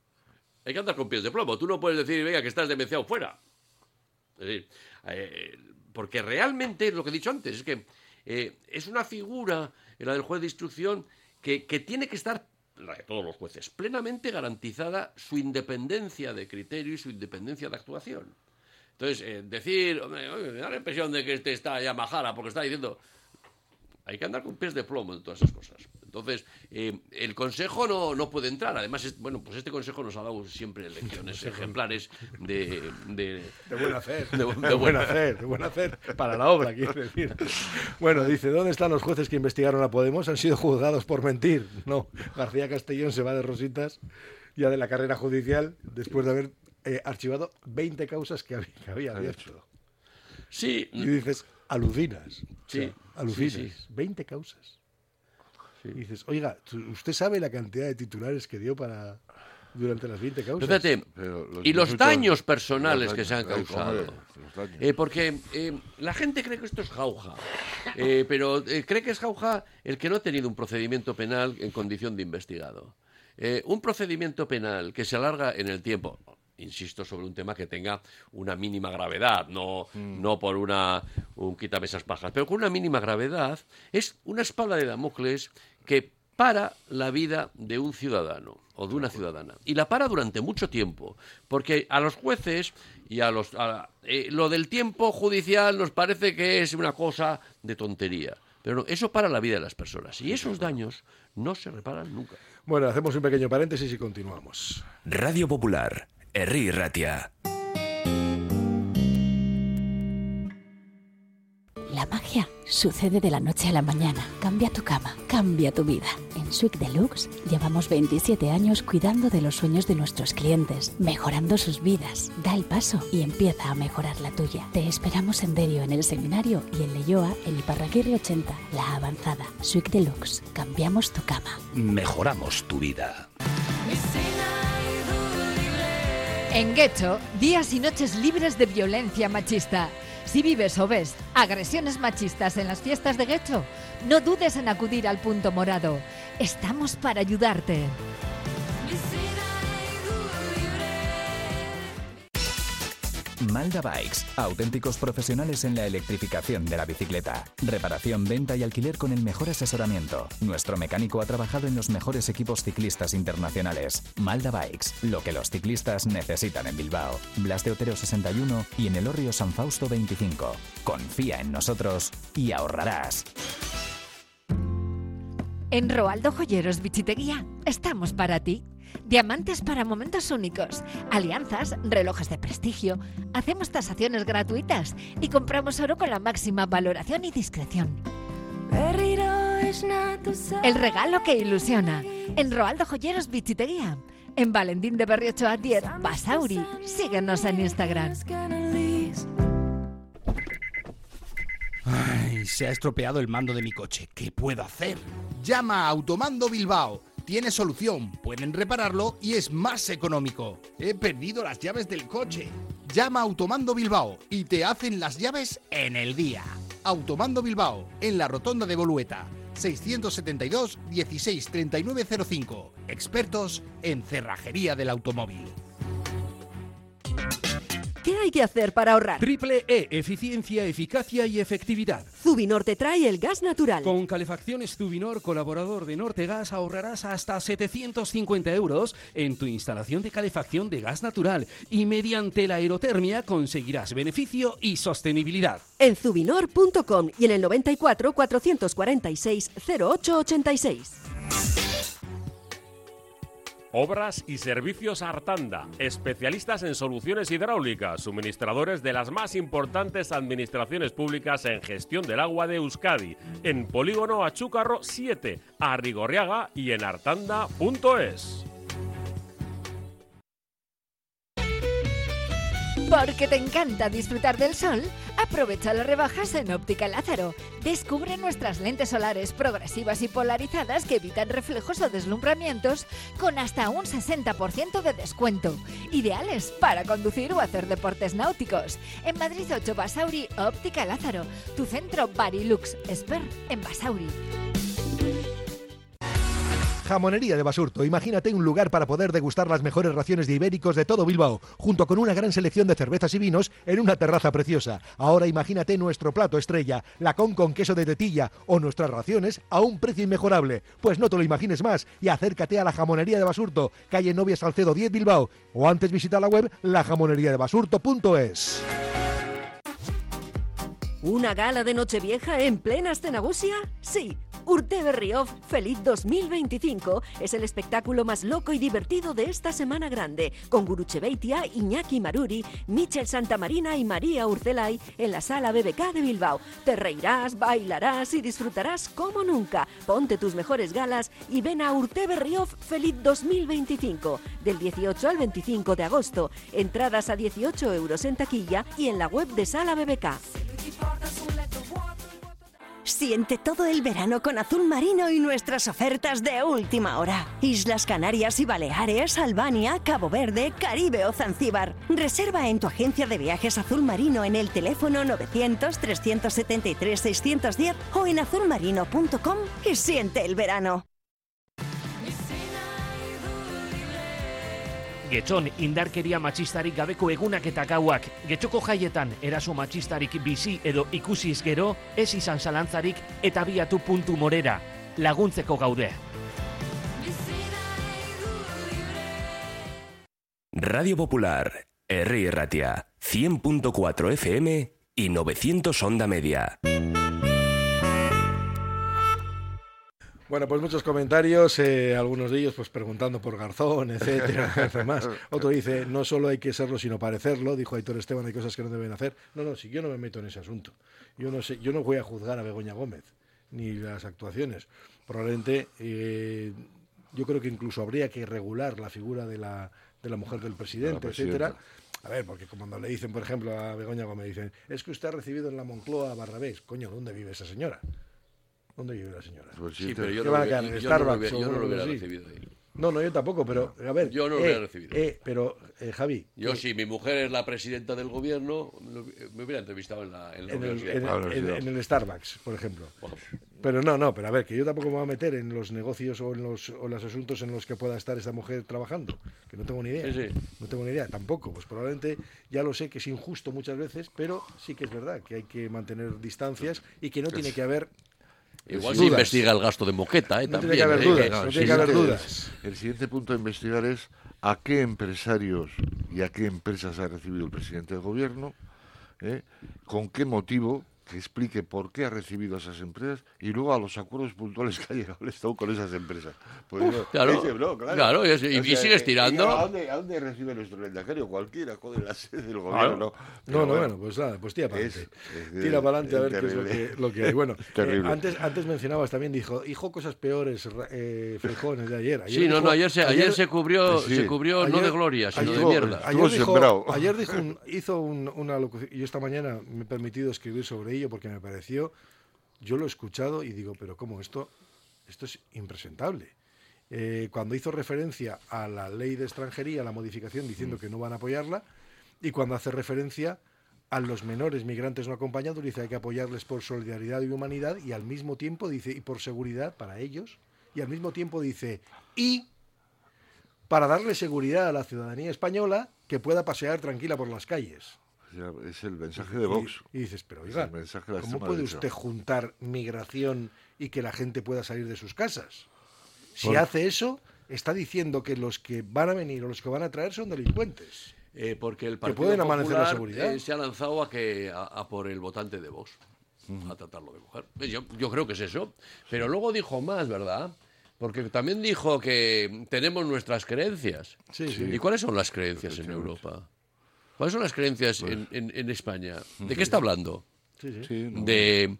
[SPEAKER 6] Tú no puedes decir, venga, que estás demenciado fuera. Es decir, porque realmente, lo que he dicho antes, es que es una figura, la del juez de instrucción, que tiene que estar, la de todos los jueces, plenamente garantizada su independencia de criterio y su independencia de actuación. Entonces, decir, hombre, me da la impresión de que este está ya majara porque está diciendo... Hay que andar con pies de plomo en todas esas cosas. Entonces, el Consejo no puede entrar. Además, pues este Consejo nos ha dado siempre lecciones ejemplares de
[SPEAKER 5] buen hacer.
[SPEAKER 6] de
[SPEAKER 5] buen hacer para la obra, quiero decir. Bueno, dice, ¿dónde están los jueces que investigaron a Podemos? Han sido juzgados por mentir. No, García Castellón se va de rositas ya de la carrera judicial después de haber archivado 20 causas que había abierto.
[SPEAKER 6] Sí.
[SPEAKER 5] Y dices, alucinas.
[SPEAKER 6] Sí.
[SPEAKER 5] O sea, alucinas.
[SPEAKER 6] Sí.
[SPEAKER 5] 20 causas.
[SPEAKER 6] Sí.
[SPEAKER 5] Y dices, oiga, ¿usted sabe la cantidad de titulares que dio durante las 20 causas?
[SPEAKER 6] Fíjate, y los daños personales que se han causado. Porque la gente cree que esto es jauja, pero cree que es jauja el que no ha tenido un procedimiento penal en condición de investigado. un procedimiento penal que se alarga en el tiempo, insisto, sobre un tema que tenga una mínima gravedad, no por un quítame esas pajas, pero con una mínima gravedad, es una espada de Damocles que para la vida de un ciudadano o de una ciudadana. Y la para durante mucho tiempo, porque a los jueces y lo del tiempo judicial nos parece que es una cosa de tontería. Pero no, eso para la vida de las personas. Y esos daños no se reparan nunca.
[SPEAKER 5] Bueno, hacemos un pequeño paréntesis y continuamos.
[SPEAKER 1] Radio Popular, Herri Ratia.
[SPEAKER 8] La magia sucede de la noche a la mañana. Cambia tu cama, cambia tu vida. En Suite Deluxe llevamos 27 años cuidando de los sueños de nuestros clientes, mejorando sus vidas. Da el paso y empieza a mejorar la tuya. Te esperamos en Derio, en el Seminario, y en Leioa, en Iparraguirre 80, La Avanzada. Suite Deluxe. Cambiamos tu cama.
[SPEAKER 1] Mejoramos tu vida.
[SPEAKER 9] En Guecho, días y noches libres de violencia machista. Si vives o ves agresiones machistas en las fiestas de Guecho, no dudes en acudir al Punto Morado. Estamos para ayudarte.
[SPEAKER 10] Malda Bikes, auténticos profesionales en la electrificación de la bicicleta. Reparación, venta y alquiler con el mejor asesoramiento. Nuestro mecánico ha trabajado en los mejores equipos ciclistas internacionales. Malda Bikes, lo que los ciclistas necesitan en Bilbao. Blas de Otero 61 y en Elorrio San Fausto 25. Confía en nosotros y ahorrarás.
[SPEAKER 9] En Roaldo Joyeros Bichiteguía estamos para ti. Diamantes para momentos únicos, alianzas, relojes de prestigio. Hacemos tasaciones gratuitas y compramos oro con la máxima valoración y discreción. El regalo que ilusiona. En Roaldo Joyeros Bichiteguía. En Valentín de Berriocho a 10, Basauri. Síguenos en Instagram.
[SPEAKER 11] Ay, se ha estropeado el mando de mi coche. ¿Qué puedo hacer? Llama a Automando Bilbao. Tiene solución, pueden repararlo y es más económico. He perdido las llaves del coche. Llama a Automando Bilbao y te hacen las llaves en el día. Automando Bilbao, en la Rotonda de Bolueta. 672 16 3905. Expertos en cerrajería del automóvil.
[SPEAKER 2] ¿Qué hay que hacer para ahorrar?
[SPEAKER 3] Triple E, eficiencia, eficacia y efectividad.
[SPEAKER 2] Zubinor te trae el gas natural.
[SPEAKER 3] Con Calefacciones Zubinor, colaborador de Nortegas, ahorrarás hasta 750 euros en tu instalación de calefacción de gas natural y mediante la aerotermia conseguirás beneficio y sostenibilidad.
[SPEAKER 2] En zubinor.com y en el 94 446 0886.
[SPEAKER 12] Obras y Servicios Artanda, especialistas en soluciones hidráulicas, suministradores de las más importantes administraciones públicas en gestión del agua de Euskadi, en Polígono Achúcarro 7, Arrigorriaga y en artanda.es.
[SPEAKER 9] Porque te encanta disfrutar del sol, aprovecha las rebajas en Óptica Lázaro. Descubre nuestras lentes solares progresivas y polarizadas que evitan reflejos o deslumbramientos con hasta un 60% de descuento. Ideales para conducir o hacer deportes náuticos. En Madrid 8 Basauri, Óptica Lázaro. Tu centro Barilux Esper en Basauri.
[SPEAKER 13] Jamonería de Basurto. Imagínate un lugar para poder degustar las mejores raciones de ibéricos de todo Bilbao, junto con una gran selección de cervezas y vinos en una terraza preciosa. Ahora imagínate nuestro plato estrella, la con queso de tetilla, o nuestras raciones a un precio inmejorable. Pues no te lo imagines más y acércate a la Jamonería de Basurto, calle Novia Salcedo 10 Bilbao, o antes visita la web lajamoneriadebasurto.es.
[SPEAKER 2] ¿Una gala de Nochevieja en plena Astenagusia? Sí. Urte Berrioff Feliz 2025 es el espectáculo más loco y divertido de esta semana grande, con Gurutxe Beitia, Iñaki Maruri, Michel Santamarina y María Urcelay en la Sala BBK de Bilbao. Te reirás, bailarás y disfrutarás como nunca. Ponte tus mejores galas y ven a Urte Berrioff Feliz 2025 del 18 al 25 de agosto. Entradas a 18 euros en taquilla y en la web de Sala BBK.
[SPEAKER 14] Siente todo el verano con Azul Marino y nuestras ofertas de última hora. Islas Canarias y Baleares, Albania, Cabo Verde, Caribe o Zanzíbar. Reserva en tu agencia de viajes Azul Marino en el teléfono 900-373-610 o en azulmarino.com y siente el verano.
[SPEAKER 15] Getxon indarkeria matxistarik gabeko egunak eta gauak. Getxoko jaietan eraso matxistarik bizi edo ikusiz gero, ez izan zalantzarik eta abiatu puntu morera. Laguntzeko gaude.
[SPEAKER 1] Radio Popular, Herri Ratia, 100.4 FM y 900 onda media.
[SPEAKER 5] Bueno, pues muchos comentarios, algunos de ellos pues preguntando por Garzón, etcétera, además. Otro dice, no solo hay que serlo, sino parecerlo. Dijo Aitor Esteban, hay cosas que no deben hacer. No, si yo no me meto en ese asunto. Yo no voy a juzgar a Begoña Gómez, ni las actuaciones. Probablemente, yo creo que incluso habría que regular la figura de la mujer del presidente, etcétera. A ver, porque cuando le dicen, por ejemplo, a Begoña Gómez, dicen, es que usted ha recibido en la Moncloa a Barrabés. Coño, ¿dónde vive esa señora? ¿Dónde vive la señora?
[SPEAKER 6] Sí, pero yo
[SPEAKER 5] no
[SPEAKER 6] lo hubiera recibido ahí.
[SPEAKER 5] No, yo tampoco, pero a ver.
[SPEAKER 6] Yo no lo hubiera recibido.
[SPEAKER 5] Pero, Javi.
[SPEAKER 6] Yo, si mi mujer es la presidenta del gobierno, me hubiera entrevistado en la universidad.
[SPEAKER 5] En el Starbucks, por ejemplo. Pero pero a ver, que yo tampoco me voy a meter en los negocios o en los asuntos en los que pueda estar esta mujer trabajando, que no tengo ni idea.
[SPEAKER 6] Sí.
[SPEAKER 5] No tengo ni idea, tampoco. Pues probablemente ya lo sé que es injusto muchas veces, pero sí que es verdad que hay que mantener distancias y que no tiene que haber.
[SPEAKER 6] Igual se investiga el gasto de Moqueta,
[SPEAKER 5] no
[SPEAKER 6] también.
[SPEAKER 5] Tiene que haber dudas, no tiene que haber dudas.
[SPEAKER 7] El siguiente punto a investigar es a qué empresarios y a qué empresas ha recibido el presidente del gobierno, con qué motivo, que explique por qué ha recibido a esas empresas y luego a los acuerdos puntuales que ha llegado el Estado con esas empresas. Pues
[SPEAKER 6] claro, y sigues tirando.
[SPEAKER 7] ¿A dónde recibe nuestro lehendakari? Cualquiera, joder, la sede del gobierno.
[SPEAKER 5] Pues nada, pues tira para adelante. Tira para adelante a ver qué es lo que hay. Bueno, antes mencionabas también, dijo cosas peores, Feijóo, de ayer.
[SPEAKER 6] Ayer se cubrió no de gloria, sino de mierda.
[SPEAKER 5] Ayer hizo una locución, y esta mañana me he permitido escribir sobre ello porque me pareció, yo lo he escuchado y digo, pero ¿cómo esto es impresentable? Cuando hizo referencia a la ley de extranjería, la modificación, diciendo que no van a apoyarla, y cuando hace referencia a los menores migrantes no acompañados, dice hay que apoyarles por solidaridad y humanidad, y al mismo tiempo dice, y por seguridad para ellos, y al mismo tiempo dice, y para darle seguridad a la ciudadanía española que pueda pasear tranquila por las calles.
[SPEAKER 7] Es el mensaje de Vox.
[SPEAKER 5] Y dices, pero oiga, ¿cómo puede usted juntar migración y que la gente pueda salir de sus casas? Si hace eso, está diciendo que los que van a venir o los que van a traer son delincuentes.
[SPEAKER 6] Porque el Partido
[SPEAKER 5] pueden amanecer
[SPEAKER 6] Popular
[SPEAKER 5] la seguridad.
[SPEAKER 6] Se ha lanzado a por el votante de Vox, a tratarlo de mujer. Yo creo que es eso. Pero luego dijo más, ¿verdad? Porque también dijo que tenemos nuestras creencias.
[SPEAKER 5] Sí.
[SPEAKER 6] ¿Y cuáles son las creencias en Europa? ¿Cuáles son las creencias en España? ¿De qué está hablando? De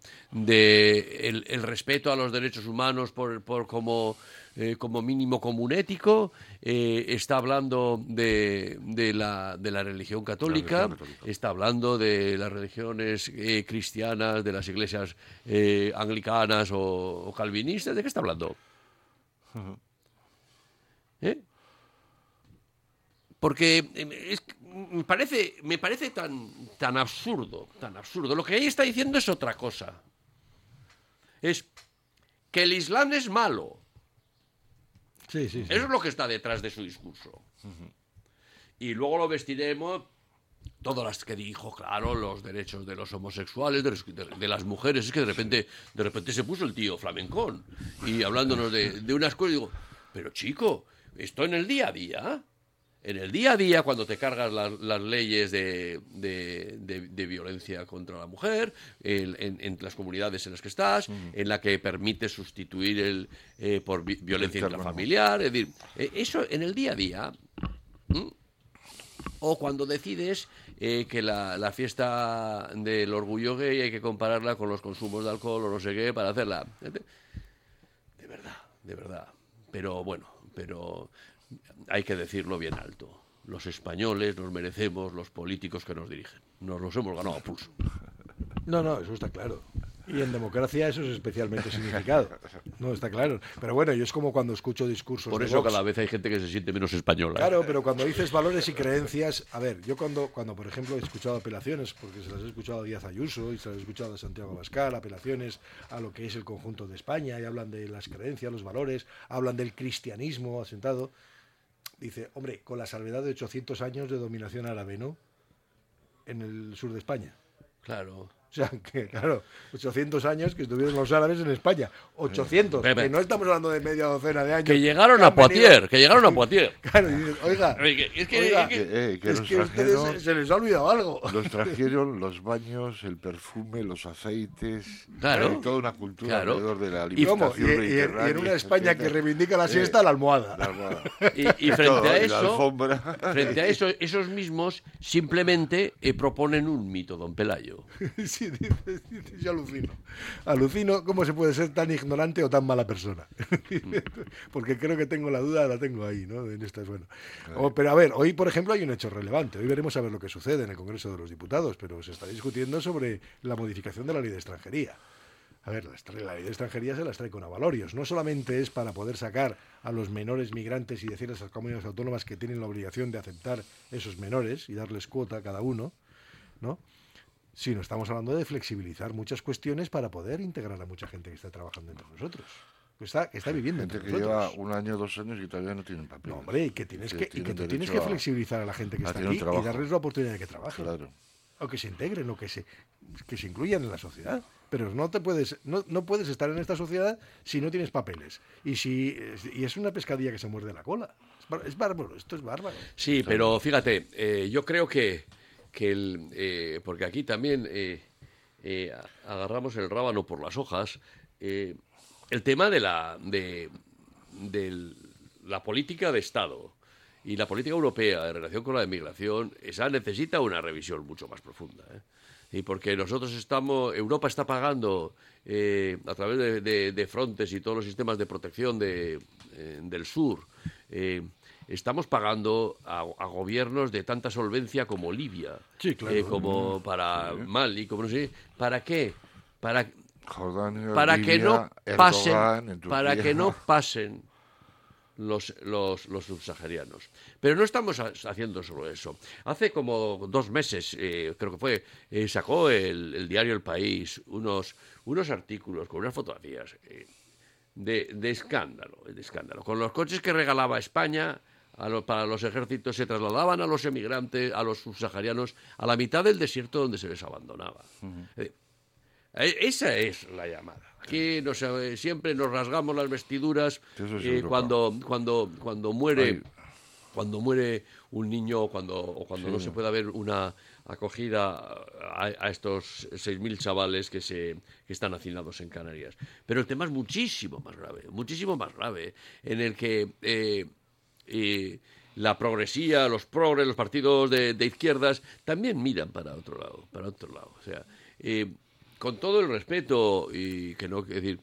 [SPEAKER 6] el respeto a los derechos humanos como mínimo común ético. Está hablando de la religión católica. Está hablando de las religiones cristianas, de las iglesias anglicanas o calvinistas. ¿De qué está hablando? Porque me parece tan absurdo. Lo que ella está diciendo es otra cosa. Es que el Islam es malo.
[SPEAKER 5] Sí.
[SPEAKER 6] Eso es lo que está detrás de su discurso. Y luego lo vestiremos todas las que dijo, claro, los derechos de los homosexuales, de las mujeres. Es que de repente se puso el tío flamencón y hablándonos de unas cosas. Digo, pero chico, esto en el día a día. En el día a día, cuando te cargas las leyes de violencia contra la mujer, en las comunidades en las que estás, en la que permites sustituir por violencia intrafamiliar, es decir, eso en el día a día, o cuando decides que la fiesta del orgullo gay hay que compararla con los consumos de alcohol o no sé qué para hacerla. De verdad. Pero bueno, hay que decirlo bien alto. Los españoles nos merecemos los políticos que nos dirigen. Nos los hemos ganado a pulso.
[SPEAKER 5] No, eso está claro. Y en democracia eso es especialmente significado. No, está claro. Pero bueno, yo es como cuando escucho discursos
[SPEAKER 6] Por
[SPEAKER 5] de
[SPEAKER 6] eso
[SPEAKER 5] Vox.
[SPEAKER 6] cada vez hay gente que se siente menos española.
[SPEAKER 5] Claro, pero cuando dices valores y creencias... A ver, yo cuando por ejemplo, he escuchado apelaciones, porque se las he escuchado a Díaz Ayuso y se las he escuchado a Santiago Abascal, apelaciones a lo que es el conjunto de España, y hablan de las creencias, los valores, hablan del cristianismo asentado... dice, hombre, con la salvedad de 800 años de dominación árabe, ¿no? En el sur de España.
[SPEAKER 6] Claro.
[SPEAKER 5] O sea, que claro, 800 años que estuvieron los árabes en España. 800, que no estamos hablando de media docena de años.
[SPEAKER 6] Que llegaron a Poitiers,
[SPEAKER 5] Claro, y dices, oiga,
[SPEAKER 7] que
[SPEAKER 5] ustedes se les ha olvidado algo.
[SPEAKER 7] Nos trajeron los baños, el perfume, los aceites,
[SPEAKER 6] claro,
[SPEAKER 7] toda una cultura alrededor de la alimentación
[SPEAKER 5] y en una España que reivindica la siesta, la almohada.
[SPEAKER 6] Y frente a eso, esos mismos simplemente proponen un mito, don Pelayo.
[SPEAKER 5] Sí, yo alucino cómo se puede ser tan ignorante o tan mala persona. Porque creo que tengo la duda, la tengo ahí, ¿no? En estas, bueno. Pero a ver, hoy por ejemplo hay un hecho relevante. Hoy veremos a ver lo que sucede en el Congreso de los Diputados, pero se está discutiendo sobre la modificación de la ley de extranjería. A ver, la ley de extranjería se las trae con avalorios. No solamente es para poder sacar a los menores migrantes y decirles a las comunidades autónomas que tienen la obligación de aceptar esos menores y darles cuota a cada uno, ¿no? Sino estamos hablando de flexibilizar muchas cuestiones para poder integrar a mucha gente que está trabajando entre nosotros, que está viviendo entre nosotros.
[SPEAKER 7] Gente que lleva 1 año, 2 años y todavía no tienen papel.
[SPEAKER 5] No, hombre, y que tienes que flexibilizar a la gente que está aquí y darles la oportunidad de que trabajen.
[SPEAKER 7] Claro.
[SPEAKER 5] O que se integren, o que se incluyan en la sociedad. Pero no puedes estar en esta sociedad si no tienes papeles. Y es una pescadilla que se muerde la cola. Es bárbaro, esto es bárbaro.
[SPEAKER 6] Sí, pero fíjate, yo creo que porque aquí también agarramos el rábano por las hojas, el tema de la política de Estado y la política europea en relación con la inmigración, esa necesita una revisión mucho más profunda, Y porque Europa está pagando a través de Frontex y todos los sistemas de protección del sur, estamos pagando a gobiernos de tanta solvencia como Libia,
[SPEAKER 5] sí, claro,
[SPEAKER 6] como para Mali, como no sé, ¿para qué? Para
[SPEAKER 7] Jordania,
[SPEAKER 6] que no pasen los subsaharianos. Pero no estamos haciendo solo eso. Hace como 2 meses, creo que fue, sacó el diario El País unos artículos con unas fotografías de escándalo, con los coches que regalaba España para los ejércitos, se trasladaban a los emigrantes, a los subsaharianos, a la mitad del desierto donde se les abandonaba. Esa es la llamada. Aquí siempre nos rasgamos las vestiduras cuando muere un niño o cuando no se puede haber una acogida a estos 6.000 chavales que están hacinados en Canarias. Pero el tema es muchísimo más grave, en el que la progresía, los partidos de izquierdas también miran para otro lado. O sea, con todo el respeto y que no, es decir,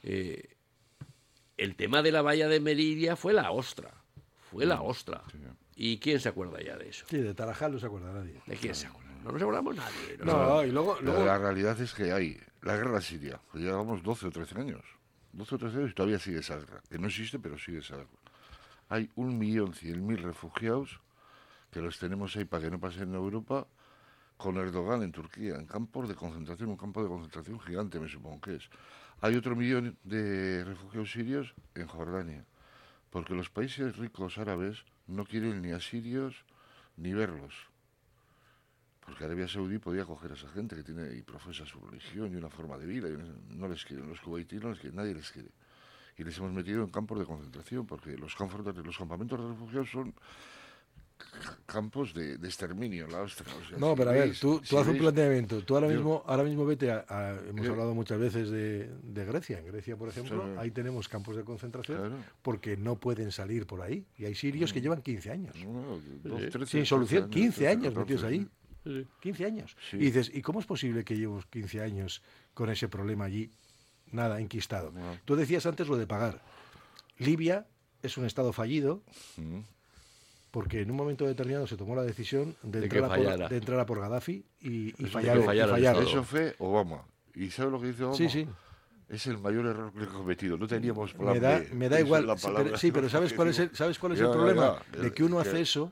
[SPEAKER 6] el tema de la valla de Melilla fue la ostra. Sí. ¿Y quién se acuerda ya de eso?
[SPEAKER 5] Sí, de Tarajal no se acuerda nadie.
[SPEAKER 6] ¿De quién se acuerda? No nos acordamos nadie.
[SPEAKER 5] Y luego...
[SPEAKER 7] La realidad es que hay la guerra siria. Pues llevamos 12 o 13 años. 12 o 13 años y todavía sigue esa guerra. Que no existe, pero sigue esa guerra. Hay 1.100.000 refugiados que los tenemos ahí para que no pasen en Europa, con Erdogan en Turquía, en campos de concentración, un campo de concentración gigante, me supongo que es. Hay otro 1 millón de refugiados sirios en Jordania, porque los países ricos árabes no quieren ni a sirios ni verlos. Porque Arabia Saudí podía coger a esa gente que tiene y profesa su religión y una forma de vida, y no les quieren, los kuwaitíes no les quieren, nadie les quiere. Y les hemos metido en campos de concentración, porque los campamentos de refugiados son campos de exterminio. O sea,
[SPEAKER 5] no, pero a ver, tú haces un planteamiento. Tú ahora mismo vete hemos hablado muchas veces de Grecia. En Grecia, por ejemplo, ahí tenemos campos de concentración porque no pueden salir por ahí. Y hay sirios que llevan 15 años. Sin solución, 15 años metidos ahí. 15 años. Sí. Y dices, ¿y cómo es posible que llevemos 15 años con ese problema allí? Nada, enquistado. Tú decías antes lo de pagar. Libia es un estado fallido porque en un momento determinado se tomó la decisión de entrar a por Gaddafi y fallar.
[SPEAKER 7] Eso fue Obama. ¿Y sabes lo que dice Obama?
[SPEAKER 5] Sí.
[SPEAKER 7] Es el mayor error que he cometido. No teníamos
[SPEAKER 5] plan B. Me da igual. Pero ¿sabes cuál es el problema? De que uno hace eso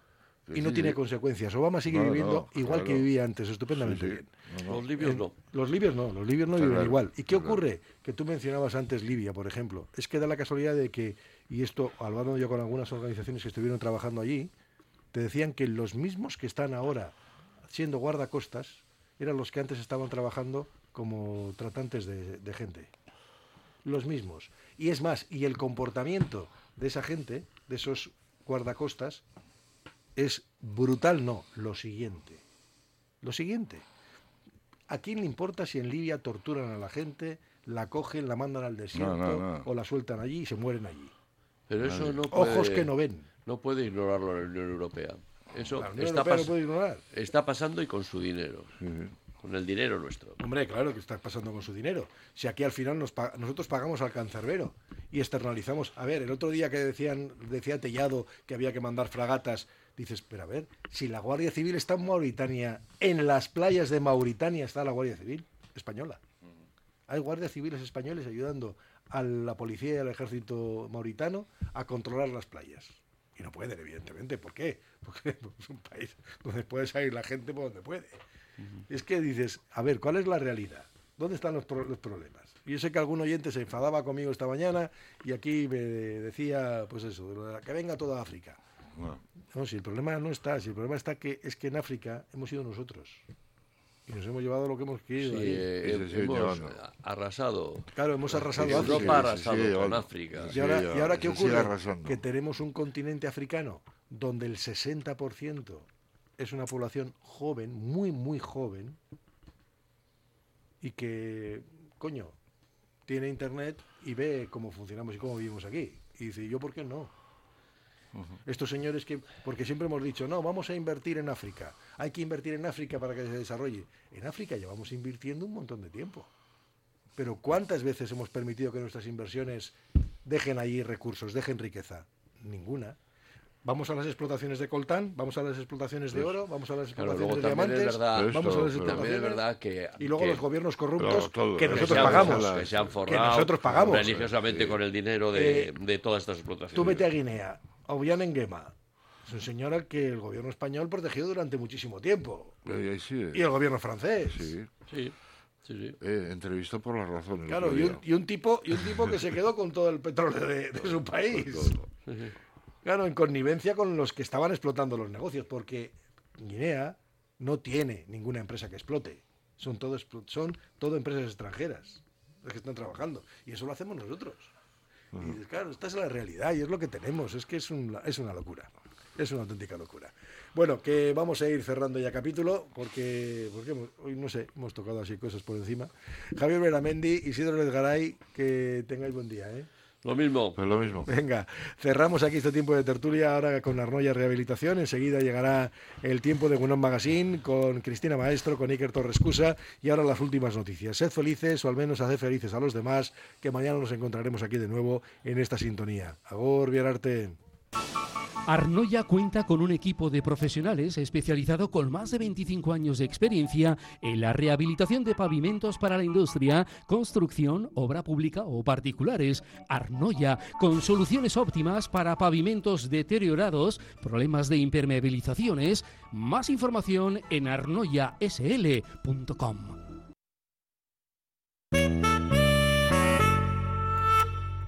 [SPEAKER 5] y no tiene consecuencias. Obama sigue viviendo igual que vivía antes, estupendamente bien.
[SPEAKER 6] Los libios no.
[SPEAKER 5] Los libios no viven
[SPEAKER 6] claro,
[SPEAKER 5] igual. ¿Y qué ocurre? Que tú mencionabas antes Libia, por ejemplo. Es que da la casualidad de que, y esto hablando yo con algunas organizaciones que estuvieron trabajando allí, te decían que los mismos que están ahora siendo guardacostas eran los que antes estaban trabajando como tratantes de gente. Los mismos. Y es más, y el comportamiento de esa gente, de esos guardacostas, es brutal, no, lo siguiente. ¿A quién le importa si en Libia torturan a la gente, la cogen, la mandan al desierto o la sueltan allí y se mueren allí?
[SPEAKER 6] Pero eso no puede,
[SPEAKER 5] ojos que no ven.
[SPEAKER 6] No puede ignorarlo la Unión Europea. Eso
[SPEAKER 5] la Unión Europea no puede ignorar.
[SPEAKER 6] Está pasando y con su dinero. Con el dinero nuestro.
[SPEAKER 5] Hombre, claro que está pasando con su dinero. Si aquí al final nosotros pagamos al cancerbero y externalizamos. A ver, el otro día que decía Tellado que había que mandar fragatas, dices, pero a ver, si la Guardia Civil está en Mauritania, en las playas de Mauritania está la Guardia Civil española. Hay guardias civiles españoles ayudando a la policía y al ejército mauritano a controlar las playas. Y no pueden, evidentemente. ¿Por qué? Porque es un país donde puede salir la gente por donde puede. Es que dices, a ver, ¿cuál es la realidad? ¿Dónde están los problemas? Y yo sé que algún oyente se enfadaba conmigo esta mañana y aquí me decía, pues eso, que venga toda África. No, si el problema no está, si el problema está es que en África hemos sido nosotros. Y nos hemos llevado lo que hemos querido.
[SPEAKER 6] Hemos arrasado.
[SPEAKER 5] Claro, hemos arrasado
[SPEAKER 6] África. Europa ha arrasado con África.
[SPEAKER 5] ¿Y ahora qué ocurre? Que tenemos un continente africano donde el 60% es una población joven, muy, muy joven, y que, coño, tiene internet y ve cómo funcionamos y cómo vivimos aquí. Y dice, ¿yo por qué no? Estos señores porque siempre hemos dicho, no, vamos a invertir en África, hay que invertir en África para que se desarrolle. En África llevamos invirtiendo un montón de tiempo. Pero ¿cuántas veces hemos permitido que nuestras inversiones dejen allí recursos, dejen riqueza? Ninguna. Vamos a las explotaciones de coltán, vamos a las explotaciones de oro, vamos a las explotaciones de diamantes, vamos a las explotaciones,
[SPEAKER 6] es verdad
[SPEAKER 5] y luego los gobiernos corruptos que
[SPEAKER 6] nosotros
[SPEAKER 5] pagamos,
[SPEAKER 6] que se han forrado religiosamente con el dinero de todas estas explotaciones.
[SPEAKER 5] Tú vete a Guinea, a Obiang Nguema, es un señor al que el gobierno español protegió durante muchísimo tiempo, y el gobierno francés.
[SPEAKER 6] Sí.
[SPEAKER 7] Entrevistó por las razones.
[SPEAKER 5] Claro, y un tipo que se quedó con todo el petróleo de su país. Claro, en connivencia con los que estaban explotando los negocios, porque Guinea no tiene ninguna empresa que explote. Son todo empresas extranjeras las que están trabajando. Y eso lo hacemos nosotros. Y claro, esta es la realidad y es lo que tenemos. Es que es una locura. Es una auténtica locura. Bueno, que vamos a ir cerrando ya capítulo, porque hoy, no sé, hemos tocado así cosas por encima. Javier Beramendi, Isidro Lezgaray, que tengáis buen día, ¿eh?
[SPEAKER 6] Lo mismo.
[SPEAKER 7] Pues lo mismo.
[SPEAKER 5] Venga, cerramos aquí este tiempo de tertulia ahora con Arnoya Rehabilitación. Enseguida llegará el tiempo de Gunón Magazine con Cristina Maestro, con Iker Torrescusa y ahora las últimas noticias. Sed felices o al menos haced felices a los demás, que mañana nos encontraremos aquí de nuevo en esta sintonía. Agur, Biararte.
[SPEAKER 3] Arnoya cuenta con un equipo de profesionales especializado con más de 25 años de experiencia en la rehabilitación de pavimentos para la industria, construcción, obra pública o particulares. Arnoya, con soluciones óptimas para pavimentos deteriorados, problemas de impermeabilizaciones. Más información en arnoyasl.com.